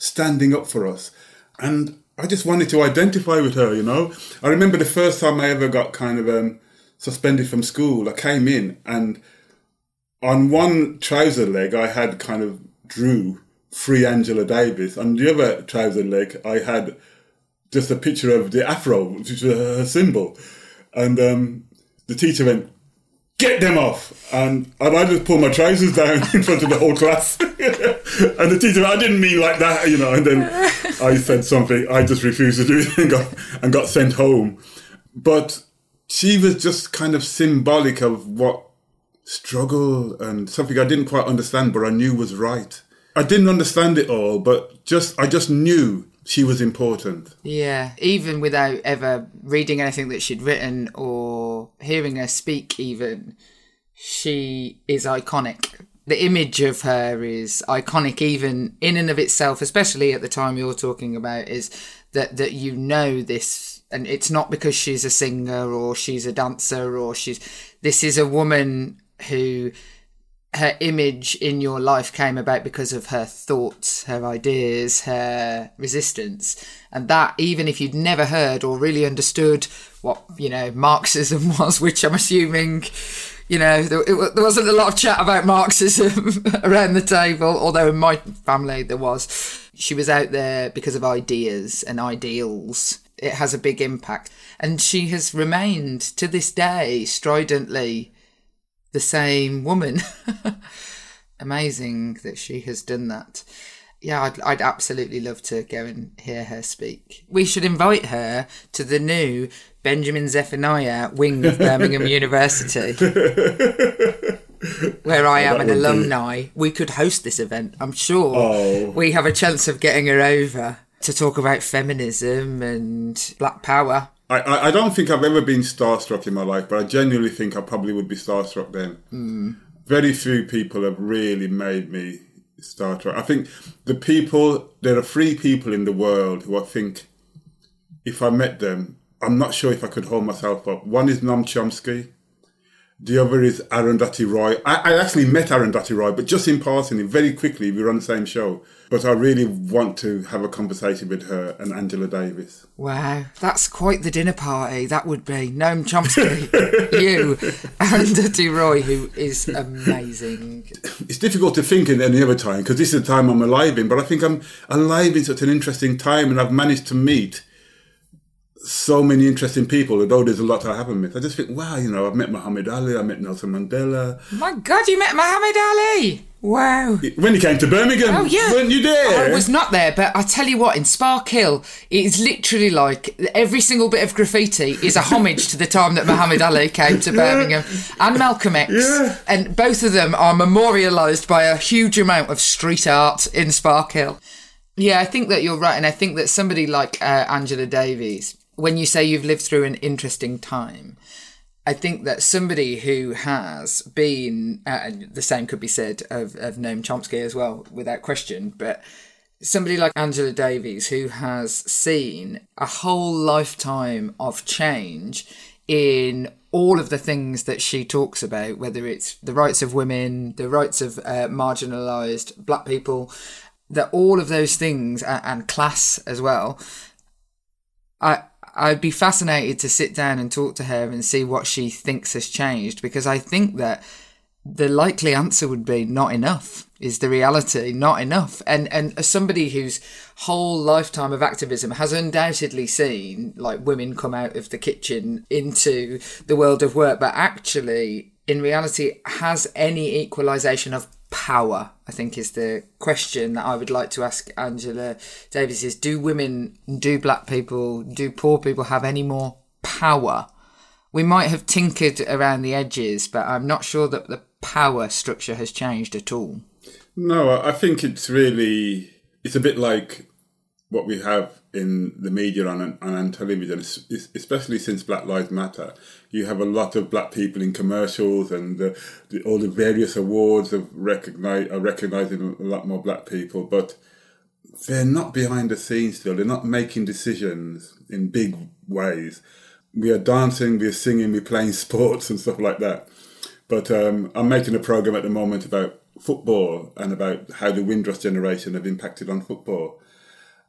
standing up for us. And I just wanted to identify with her, you know. I remember the first time I ever got kind of suspended from school. I came in and on one trouser leg I had kind of drew Free Angela Davis. On the other trouser leg I had just a picture of the afro, which was her symbol. And the teacher went, "Get them off!" And I just pulled my trousers down in front of the whole class. And the teacher, "I didn't mean like that," you know. And then I said something, I just refused to do it and got sent home. But she was just kind of symbolic of what struggle and something I didn't quite understand, but I knew was right. I didn't understand it all, but I just knew she was important. Yeah, even without ever reading anything that she'd written or hearing her speak even, she is iconic. The image of her is iconic even in and of itself, especially at the time you're talking about, is that you know this, and it's not because she's a singer or she's a dancer or this is a woman who... her image in your life came about because of her thoughts, her ideas, her resistance. And that, even if you'd never heard or really understood what, you know, Marxism was, which I'm assuming, you know, there wasn't a lot of chat about Marxism around the table, although in my family there was. She was out there because of ideas and ideals. It has a big impact. And she has remained, to this day, stridently the same woman. Amazing that she has done that. Yeah, I'd absolutely love to go and hear her speak. We should invite her to the new Benjamin Zephaniah wing of Birmingham University, where I am an alumni. We could host this event. I'm sure we have a chance of getting her over to talk about feminism and Black Power. I don't think I've ever been starstruck in my life, but I genuinely think I probably would be starstruck then. Very few people have really made me starstruck. I think there are 3 people in the world who I think, if I met them, I'm not sure if I could hold myself up. One is Noam Chomsky. The other is Arundhati Roy. I actually met Arundhati Roy, but just in passing, very quickly, we were on the same show. But I really want to have a conversation with her and Angela Davis. Wow, that's quite the dinner party. That would be Noam Chomsky, you, Arundhati Roy, who is amazing. It's difficult to think in any other time, because this is the time I'm alive in, but I think I'm alive in such an interesting time, and I've managed to meet so many interesting people, although there's a lot I haven't met. I just think, wow, you know, I've met Muhammad Ali, I met Nelson Mandela. My God, you met Muhammad Ali! Wow. When he came to Birmingham. Oh, yeah. Weren't you there? I was not there, but I tell you what, in Spark Hill, it's literally like every single bit of graffiti is a homage to the time that Muhammad Ali came to Birmingham, and Malcolm X. Yeah. And both of them are memorialised by a huge amount of street art in Spark Hill. Yeah, I think that you're right, and I think that somebody like Angela Davis, when you say you've lived through an interesting time, I think that somebody who has been, and the same could be said of Noam Chomsky as well, without question, but somebody like Angela Davis who has seen a whole lifetime of change in all of the things that she talks about, whether it's the rights of women, the rights of marginalised black people, that all of those things, and class as well, I'd be fascinated to sit down and talk to her and see what she thinks has changed, because I think that the likely answer would be not enough, is the reality, not enough. And as somebody whose whole lifetime of activism has undoubtedly seen like women come out of the kitchen into the world of work, but actually in reality has any equalisation of power, I think is the question that I would like to ask Angela Davis, is do women, do black people, do poor people have any more power? We might have tinkered around the edges, but I'm not sure that the power structure has changed at all. No, I think it's a bit like what we have in the media and on television, especially since Black Lives Matter. You have a lot of black people in commercials, and all the various awards are recognising a lot more black people, but they're not behind the scenes still. They're not making decisions in big ways. We are dancing, we are singing, we're playing sports and stuff like that. But I'm making a programme at the moment about football and about how the Windrush generation have impacted on football.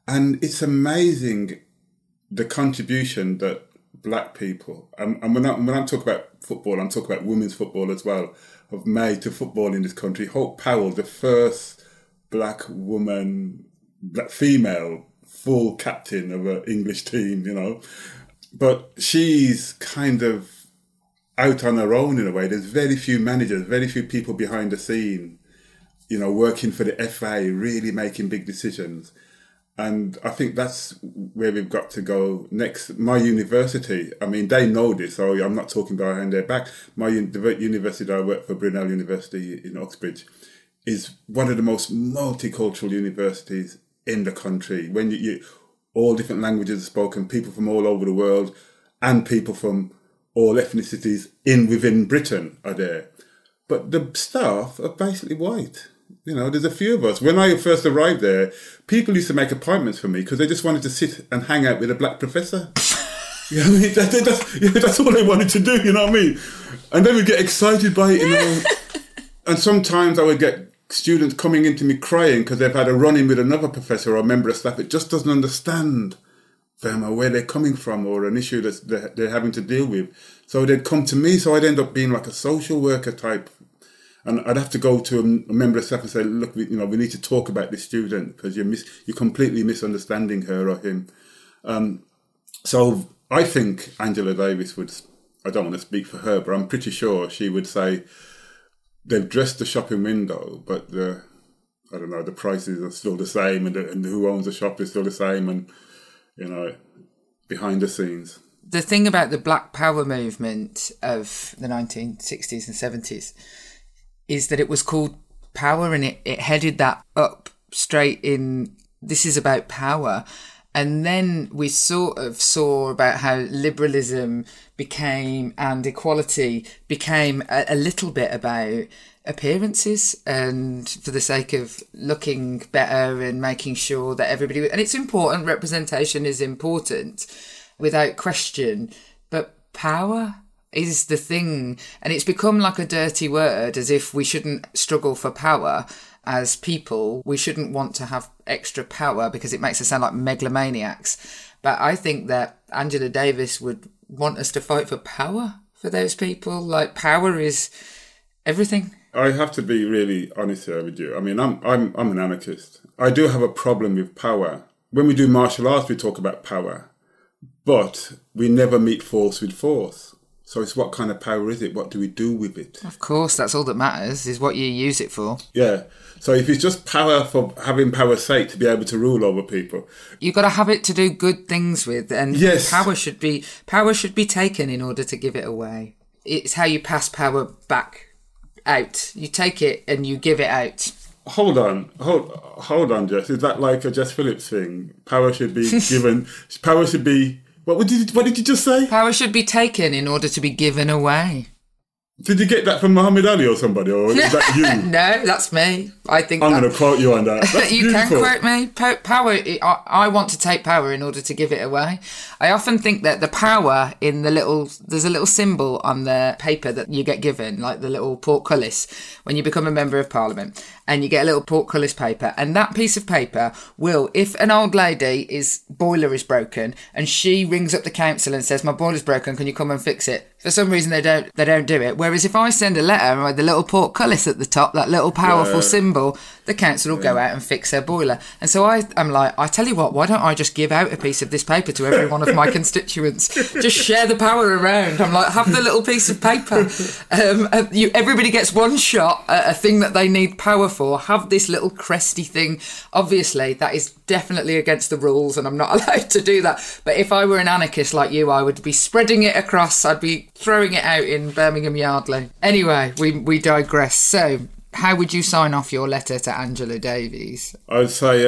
And it's amazing the contribution that black people, and when I'm talking about football, I'm talking about women's football as well, have made to football in this country. Hope Powell, the first black woman, black female full captain of an English team, you know. But she's kind of out on her own in a way. There's very few managers, very few people behind the scene, you know, working for the FA, really making big decisions. And I think that's where we've got to go next. My university, I mean, they know this, so I'm not talking behind their back. The university that I work for, Brunel University in Uxbridge, is one of the most multicultural universities in the country. When you all different languages are spoken, people from all over the world, and people from all ethnicities within Britain are there. But the staff are basically white. You know, there's a few of us. When I first arrived there, people used to make appointments for me because they just wanted to sit and hang out with a black professor. You know what I mean? That's all they wanted to do, you know what I mean? And they would get excited by it, you know. And sometimes I would get students coming into me crying because they've had a run-in with another professor or a member of staff that just doesn't understand them or where they're coming from or an issue that they're having to deal with. So they'd come to me, so I'd end up being like a social worker type. And I'd have to go to a member of staff and say, look, we need to talk about this student because you're completely misunderstanding her or him. So I think Angela Davis would, I don't want to speak for her, but I'm pretty sure she would say they've dressed the shopping window, but the prices are still the same and who owns the shop is still the same and, you know, behind the scenes. The thing about the Black Power movement of the 1960s and 70s is that it was called power and it headed that up straight in, this is about power. And then we sort of saw about how liberalism became and equality became a little bit about appearances and for the sake of looking better and making sure that everybody... And it's important, representation is important without question, but power is the thing, and it's become like a dirty word, as if we shouldn't struggle for power as people. We shouldn't want to have extra power because it makes us sound like megalomaniacs. But I think that Angela Davis would want us to fight for power for those people. Like, power is everything. I have to be really honest here with you. I mean, I'm an anarchist. I do have a problem with power. When we do martial arts, we talk about power, but we never meet force with force. So it's what kind of power is it? What do we do with it? Of course, that's all that matters, is what you use it for. Yeah. So if it's just power for having power's sake to be able to rule over people. You've got to have it to do good things with. And yes. Power should be taken in order to give it away. It's how you pass power back out. You take it and you give it out. Hold on, Jess. Is that like a Jess Phillips thing? Power should be given. Power should be... What did you just say? Power should be taken in order to be given away. Did you get that from Muhammad Ali or somebody, or is that you? No, that's me. I think I'm going to quote you on that. That's you beautiful. can quote me. Power. I want to take power in order to give it away. I often think that the power in there's a little symbol on the paper that you get given, like the little portcullis, when you become a member of Parliament, and you get a little portcullis paper, and that piece of paper will, if an old lady's boiler is broken, and she rings up the council and says, "My boiler's broken, can you come and fix it?" For some reason they don't do it. Whereas if I send a letter with the little portcullis at the top, that little powerful symbol, the council will go out and fix their boiler. And so I'm like, I tell you what, why don't I just give out a piece of this paper to every one of my constituents? Just share the power around. I'm like, have the little piece of paper. Everybody gets one shot at a thing that they need power for. Have this little cresty thing. Obviously, that is definitely against the rules and I'm not allowed to do that. But if I were an anarchist like you, I would be spreading it across. I'd be throwing it out in Birmingham Yardley. Anyway, we digress. So, how would you sign off your letter to Angela Davies? I'd say,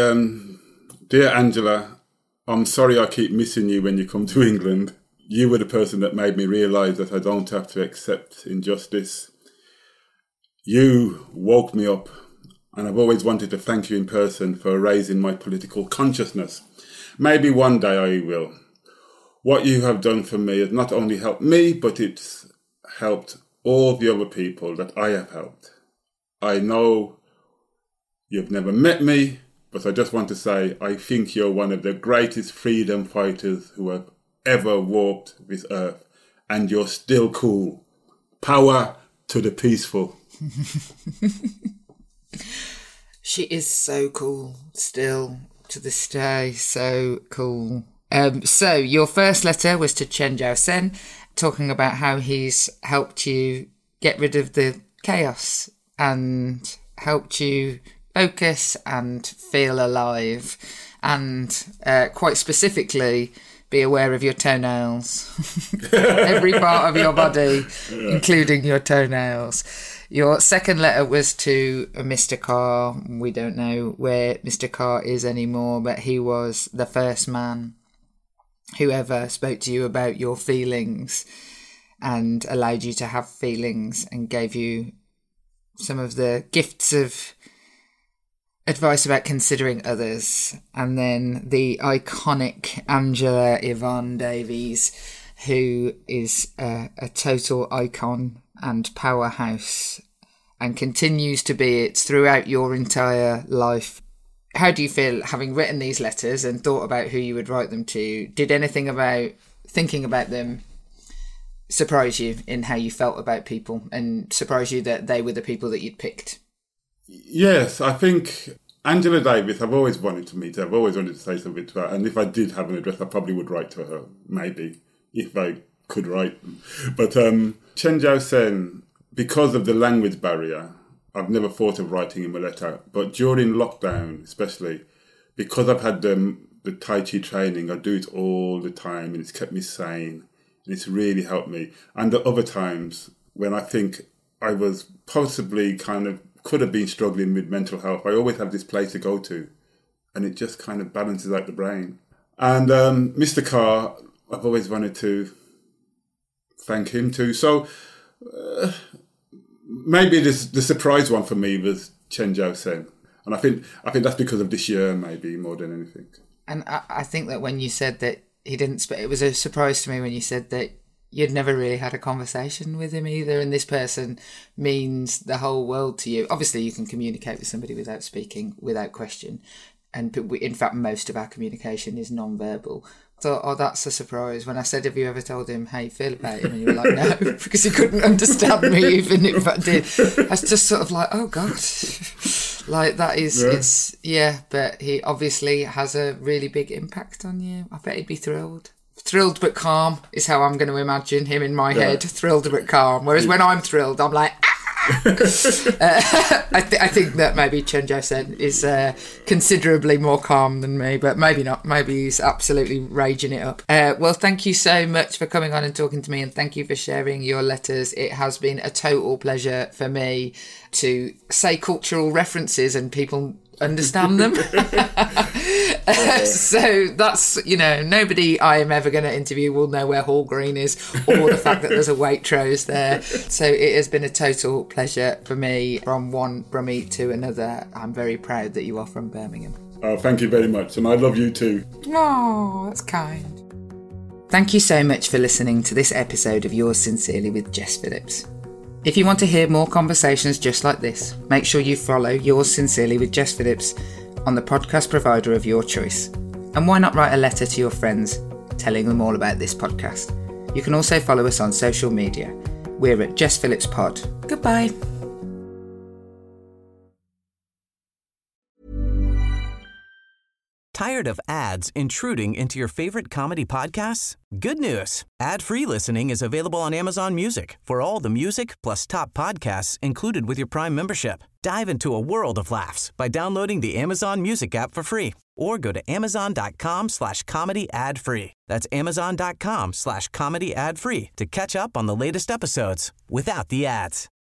Dear Angela, I'm sorry I keep missing you when you come to England. You were the person that made me realise that I don't have to accept injustice. You woke me up, and I've always wanted to thank you in person for raising my political consciousness. Maybe one day I will. What you have done for me has not only helped me, but it's helped all the other people that I have helped. I know you've never met me, but I just want to say I think you're one of the greatest freedom fighters who have ever walked this earth, and you're still cool. Power to the peaceful. She is so cool, still, to this day, so cool. So, your first letter was to Chen Zhao-sen, talking about how he's helped you get rid of the chaos and helped you focus and feel alive, and quite specifically, be aware of your toenails. Every part of your body, including your toenails. Your second letter was to Mr. Carr. We don't know where Mr. Carr is anymore, but he was the first man who ever spoke to you about your feelings and allowed you to have feelings and gave you some of the gifts of advice about considering others. And then the iconic Angela Yvonne Davies, who is a total icon and powerhouse and continues to be it throughout your entire life. How do you feel having written these letters and thought about who you would write them to? Did anything about thinking about them surprise you in how you felt about people and surprise you that they were the people that you'd picked? Yes, I think Angela Davis, I've always wanted to meet her. I've always wanted to say something to her. And if I did have an address, I probably would write to her, maybe, if I could write. But Chen Zhao-sen, because of the language barrier, I've never thought of writing him a letter. But during lockdown, especially, because I've had the Tai Chi training, I do it all the time and it's kept me sane. And it's really helped me. And at other times, when I think I was possibly could have been struggling with mental health, I always have this place to go to. And it just kind of balances out the brain. And Mr. Carr, I've always wanted to thank him too. So maybe the surprise one for me was Chen Zhao-sen. And I think that's because of this year, maybe, more than anything. And I think that when you said that he didn't... It was a surprise to me when you said that you'd never really had a conversation with him either, and this person means the whole world to you. Obviously, you can communicate with somebody without speaking, without question. And in fact, most of our communication is non-verbal. I thought, oh, that's a surprise. When I said, have you ever told him how you feel about him? And you were like, no, because he couldn't understand me, even if I did. I was just sort of like, oh, God. Like, that is, but he obviously has a really big impact on you. I bet he'd be thrilled. Thrilled but calm is how I'm going to imagine him in my head. Thrilled but calm. Whereas when I'm thrilled, I'm like, I think that maybe Chen Zhao-sen is considerably more calm than me, but maybe not. Maybe he's absolutely raging it up. Well, thank you so much for coming on and talking to me, and thank you for sharing your letters. It has been a total pleasure for me to say cultural references and people understand them. So that's, nobody I am ever going to interview will know where Hall Green is or the fact that there's a Waitrose there. So it has been a total pleasure for me. From one Brummie to another, I'm very proud that you are from Birmingham. Oh, thank you very much. And I love you too. Oh, that's kind. Thank you so much for listening to this episode of Yours Sincerely with Jess Phillips. If you want to hear more conversations just like this, make sure you follow Yours Sincerely with Jess Phillips on the podcast provider of your choice. And why not write a letter to your friends telling them all about this podcast? You can also follow us on social media. We're at Jess Phillips Pod. Goodbye. Tired of ads intruding into your favorite comedy podcasts? Good news. Ad-free listening is available on Amazon Music for all the music plus top podcasts included with your Prime membership. Dive into a world of laughs by downloading the Amazon Music app for free or go to amazon.com/comedy ad-free. That's amazon.com/comedy ad-free to catch up on the latest episodes without the ads.